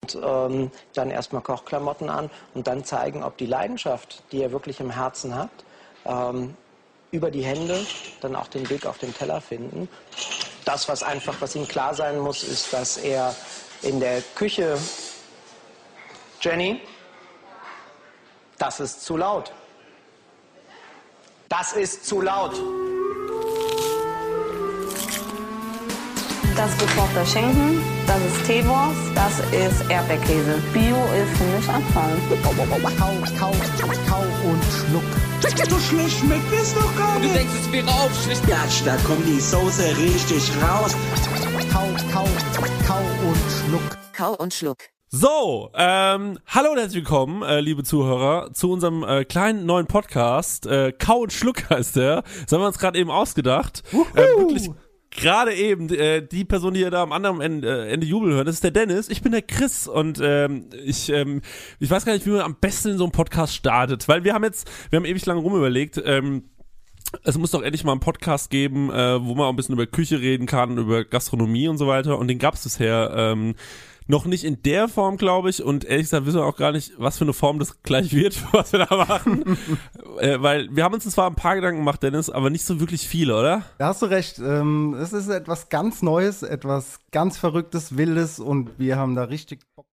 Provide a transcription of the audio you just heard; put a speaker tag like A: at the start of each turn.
A: Dann erstmal Kochklamotten an und dann zeigen, ob die Leidenschaft, die er wirklich im Herzen hat, über die Hände dann auch den Weg auf den Teller finden. Das, was ihm klar sein muss, ist, dass er in der Küche... Jenny, das ist zu laut. Das ist zu laut.
B: Das ist gekochter Schinken, das ist Teewurst, das ist Erdbeerkäse. Bio ist für mich Abfall.
C: Kau und schluck. So schlecht schmeckt es doch gar nicht.
D: Du denkst, es wäre aufschlicht.
C: Gatsch, da kommt die Soße richtig raus. Kau und schluck.
D: Kau und schluck.
E: So, hallo und herzlich willkommen, liebe Zuhörer, zu unserem kleinen neuen Podcast. Kau und Schluck heißt der. Das haben wir uns gerade eben ausgedacht. Wirklich gerade eben, die Person, die ihr da am anderen Ende jubeln hört, das ist der Dennis. Ich bin der Chris und ich weiß gar nicht, wie man am besten in so einem Podcast startet, weil wir haben ewig lange rumüberlegt, es muss doch endlich mal einen Podcast geben, wo man auch ein bisschen über Küche reden kann, über Gastronomie und so weiter, und den gab es bisher noch nicht in der Form, glaube ich, und ehrlich gesagt wissen wir auch gar nicht, was für eine Form das gleich wird, was wir da machen, weil wir haben uns zwar ein paar Gedanken gemacht, Dennis, aber nicht so wirklich viele, oder?
F: Da hast du recht, es ist etwas ganz Neues, etwas ganz Verrücktes, Wildes, und wir haben da richtig Bock.